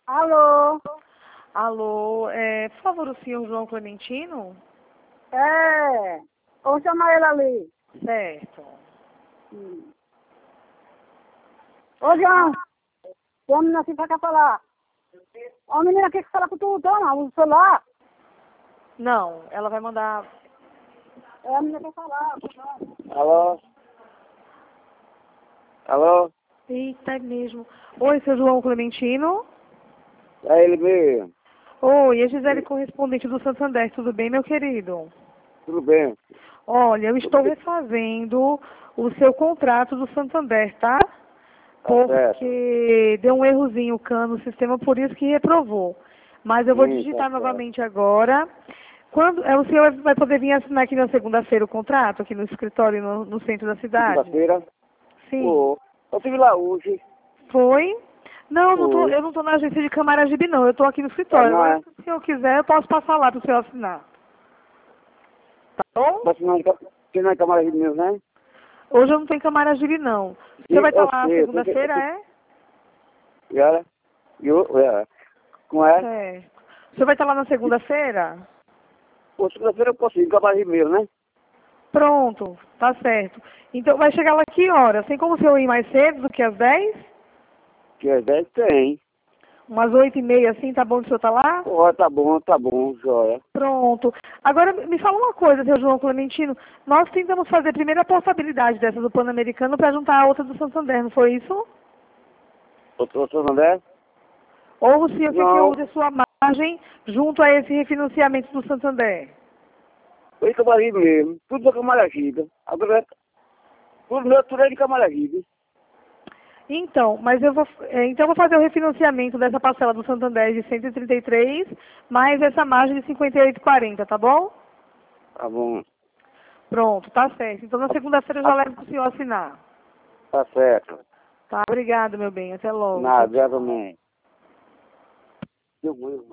Alô? Alô, por favor, o senhor João Clementino? É. Vou chamar ele ali. Certo. Ô, João. Tem uma menina assim pra cá falar. Ó, menina aqui que fala com tu, toma, o celular. Não, ela vai mandar... É, a menina quer falar. Alô? Alô? Eita, é mesmo. Oi, seu João Clementino? É ele mesmo. Oi, é Gisele, correspondente do Santander. Tudo bem, meu querido? Tudo bem? Olha, eu estou refazendo o seu contrato do Santander, tá? Tá certo. Porque deu um errozinho no sistema, por isso que reprovou. Mas eu vou Sim, digitar tá certo. novamente agora. O senhor vai poder vir assinar aqui na segunda-feira o contrato, aqui no escritório, no centro da cidade? Segunda-feira? Sim. Pô, eu estive lá hoje. Foi? Não, Foi. eu não estou na agência de Camaragibe, não. Eu estou aqui no Tá, escritório. não Agora, é? se o senhor quiser, eu posso passar lá para o senhor assinar. Tá bom? Você não é camarada meu, né? Hoje eu não tenho Camaragibe, não. O senhor Sim, vai estar eu lá sei. segunda-feira, é? E olha, como é? Certo. O senhor vai estar lá na segunda-feira? Pô, segunda-feira eu posso ir, camarada meu, né? Pronto, tá certo. Então vai chegar lá que horas? Tem como o senhor ir mais cedo do que às 10? Que às 10 tem. Umas 8h30 assim, tá bom de o senhor estar lá? Pô, tá bom, joia. Pronto. Agora me fala uma coisa, seu João Clementino. Nós tentamos fazer primeiro a portabilidade dessa do Pan-Americano para juntar a outra do Santander, não foi isso? Outro André? Ou o senhor quer que eu Não, use a sua margem junto a esse refinanciamento do Santander? foi camarada mesmo. Tudo é camarada. Agora, tudo é de camarada. Então, mas eu vou fazer o refinanciamento dessa parcela do Santander de 133, mais essa margem de 58,40, tá bom? Tá bom. Pronto, tá certo. Então na segunda-feira eu já levo para o senhor assinar. Tá certo. Tá, obrigado, meu bem. Até logo. Tchau, Nada, tchau. exatamente. Deu muito,